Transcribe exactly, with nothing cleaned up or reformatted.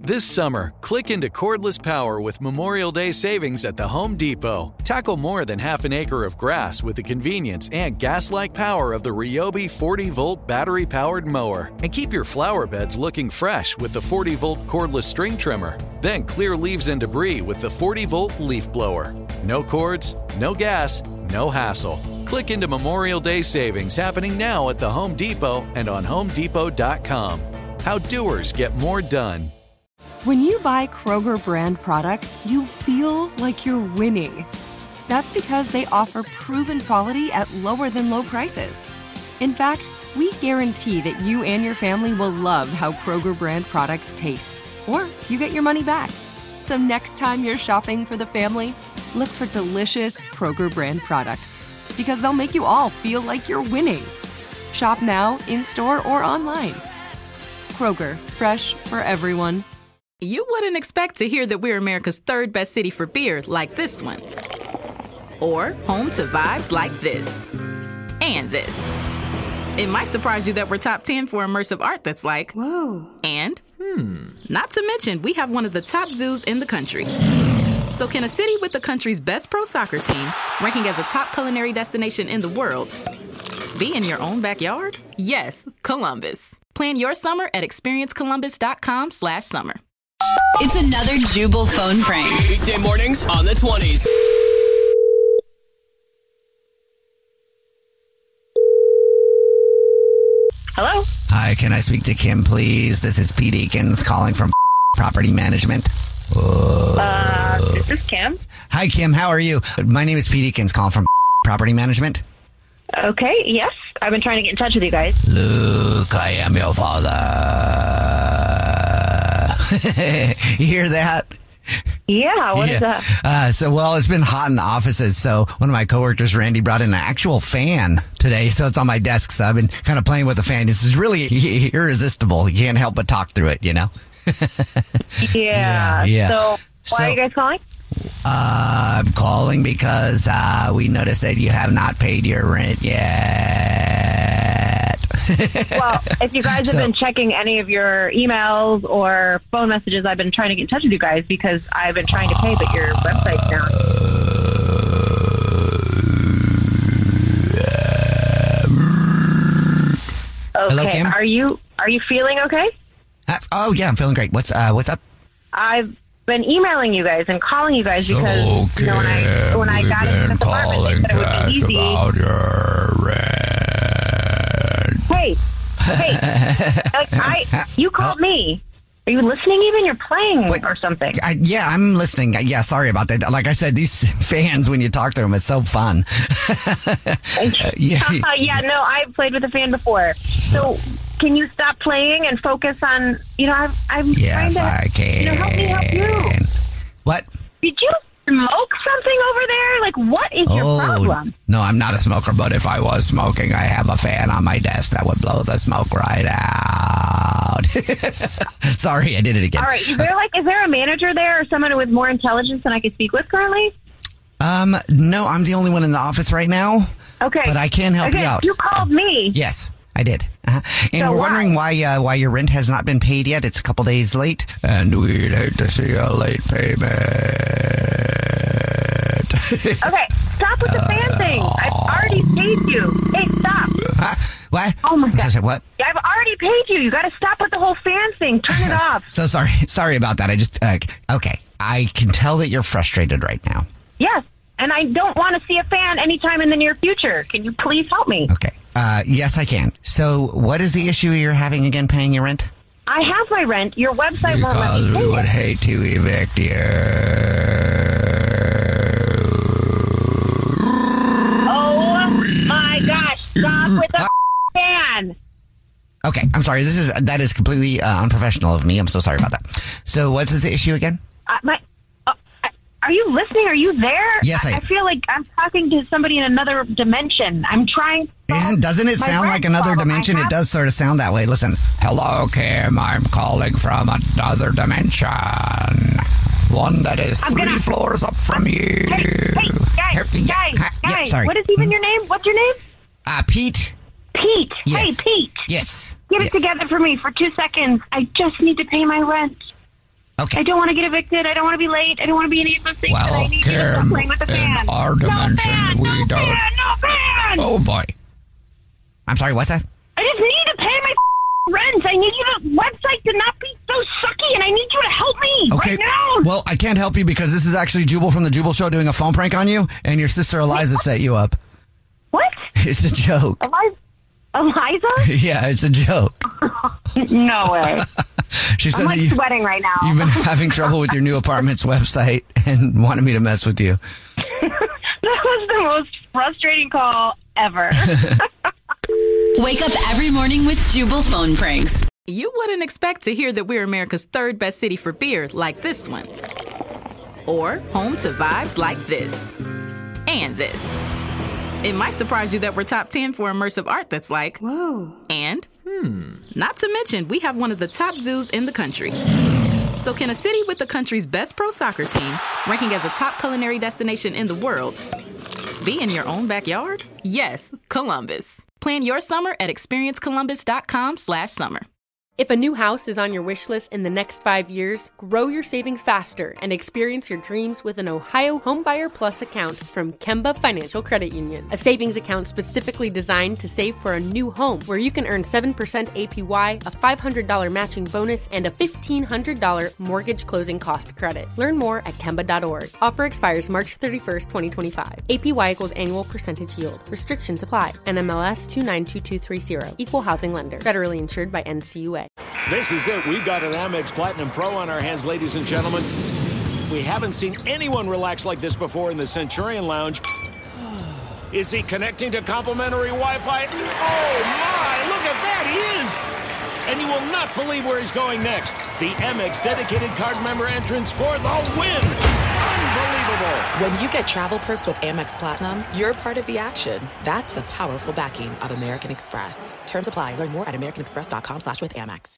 This summer, click into cordless power with Memorial Day savings at the Home Depot. Tackle more than half an acre of grass with the convenience and gas-like power of the Ryobi forty-volt battery-powered mower. And keep your flower beds looking fresh with the forty-volt cordless string trimmer. Then clear leaves and debris with the forty-volt leaf blower. No cords, no gas, no hassle. Click into Memorial Day savings happening now at the Home Depot and on home depot dot com. How doers get more done. When you buy Kroger brand products, you feel like you're winning. That's because they offer proven quality at lower than low prices. In fact, we guarantee that you and your family will love how Kroger brand products taste, or you get your money back. So next time you're shopping for the family, look for delicious Kroger brand products, because they'll make you all feel like you're winning. Shop now, in-store, or online. Kroger, fresh for everyone. You wouldn't expect to hear that we're America's third best city for beer like this one. Or home to vibes like this. And this. It might surprise you that we're top ten for immersive art that's like, whoa. And, hmm, not to mention, we have one of the top zoos in the country. So can a city with the country's best pro soccer team, ranking as a top culinary destination in the world, be in your own backyard? Yes, Columbus. Plan your summer at experience columbus dot com slash summer. It's another Jubal phone prank. Weekday mornings on the twenties. Hello? Hi, can I speak to Kim, please? This is Pete Eakins calling from Property Management. Uh, this is Kim. Hi, Kim. How are you? My name is Pete Eakins calling from Property Management. Okay, yes. I've been trying to get in touch with you guys. Luke, I am your father. You hear that? Yeah, what yeah. is that? Uh, so, well, it's been hot in the offices, so one of my coworkers, Randy, brought in an actual fan today, so it's on my desk, so I've been kind of playing with the fan. This is really irresistible. You can't help but talk through it, you know? yeah. yeah. yeah. So, why so, are you guys calling? Uh, I'm calling because uh, we noticed that you have not paid your rent yet. Well, if you guys have So- been checking any of your emails or phone messages, I've been trying to get in touch with you guys because I've been trying to pay, but your website's down. Okay. Hello, Kim? Are you are you feeling okay? Uh, oh, yeah, I'm feeling great. What's uh, what's up? I've been emailing you guys and calling you guys because So, you know, when I when I got into this apartment, they said it would be easy. About your rent. Hey, hey, like I, you called me. Are you listening? Even you're playing Wait, or something? I, yeah, I'm listening. Yeah, sorry about that. Like I said, these fans, when you talk to them, it's so fun. yeah, yeah. No, I've played with a fan before. So, can you stop playing and focus on? You know, I'm, I'm Yes, trying to. I can. You know, help me help you. What? Did you smoke something over there? Like, what is your Oh, problem? no, I'm not a smoker, but if I was smoking, I have a fan on my desk that would blow the smoke right out. Sorry, I did it again. All right, is there like, is there a manager there or someone with more intelligence than I could speak with currently? Um, no, I'm the only one in the office right now. Okay. But I can help okay, you out. You called me. Yes, I did. Uh-huh. And So we're why? wondering why uh, why your rent has not been paid yet. It's a couple days late. And we'd hate to see a late payment. Okay, stop with the fan thing. I've already paid you. Hey, stop. Huh? What? Oh, my God. What? I've already paid you. You got to stop with the whole fan thing. Turn it off. So sorry. Sorry about that. I just, uh, okay. I can tell that you're frustrated right now. Yes, and I don't want to see a fan anytime in the near future. Can you please help me? Okay. Uh, yes, I can. So what is the issue you're having again paying your rent? I have my rent. Your website won't let Because me we pay would it. hate to evict you. Oh, my gosh. Stop with the fan. Okay, I'm sorry. This is that is completely uh, unprofessional of me. I'm so sorry about that. So, what's the issue again? Uh, my, uh, are you listening? Are you there? Yes, I am. I feel like I'm talking to somebody in another dimension. I'm trying. Isn't, doesn't it my sound rent like another problem. I dimension? It have- does sort of sound that way. Listen, hello, Kim. I'm calling from another dimension. One that is I'm three gonna- floors up from you. Hey, hey, guys, Here- yeah, guys, ha- yeah, guys. sorry. What is even your name? What's your name? Uh, Pete? Pete. Yes. Hey, Pete. Yes. Get yes. it together for me for two seconds. I just need to pay my rent. Okay. I don't want to get evicted. I don't want to be late. I don't want to be any of those things. Well, I need you to stop Kim, playing with the fan. in our no dimension, fan, we no don't. Fan, no fan. Oh, boy. I'm sorry, what's that? I just need to pay my rent. I need you to website to not be so sucky, and I need you to help me Okay. right now. Well, I can't help you because this is actually Jubal from the Jubal Show doing a phone prank on you, and your sister Eliza set you up. What? It's a joke. Eliza? Eliza? Yeah, it's a joke. No way. She said I'm like that you, sweating right now. you've been having trouble with your new apartment's website and wanted me to mess with you. That was the most frustrating call ever. Wake up every morning with Jubal phone pranks. You wouldn't expect to hear that we're America's third best city for beer like this one. Or home to vibes like this. And this. It might surprise you that we're top ten for immersive art that's like, whoa. And, hmm. Not to mention, we have one of the top zoos in the country. So can a city with the country's best pro soccer team, ranking as a top culinary destination in the world, be in your own backyard? Yes, Columbus. Plan your summer at experiencecolumbus.com slash summer. If a new house is on your wish list in the next five years, grow your savings faster and experience your dreams with an Ohio Homebuyer Plus account from Kemba Financial Credit Union. A savings account specifically designed to save for a new home where you can earn seven percent A P Y, a five hundred dollars matching bonus, and a fifteen hundred dollars mortgage closing cost credit. Learn more at Kemba dot org. Offer expires March thirty-first, twenty twenty-five. A P Y equals annual percentage yield. Restrictions apply. N M L S two nine two two three zero. Equal housing lender. Federally insured by N C U A. This is it. We've got an Amex Platinum Pro on our hands, ladies and gentlemen. We haven't seen anyone relax like this before in the Centurion Lounge. Is he connecting to complimentary Wi-Fi? Oh, my! Look at that! He is! And you will not believe where he's going next. The Amex dedicated card member entrance for the win! Unbelievable! When you get travel perks with Amex Platinum, you're part of the action. That's the powerful backing of American Express. Terms apply. Learn more at americanexpress.com slash with Amex.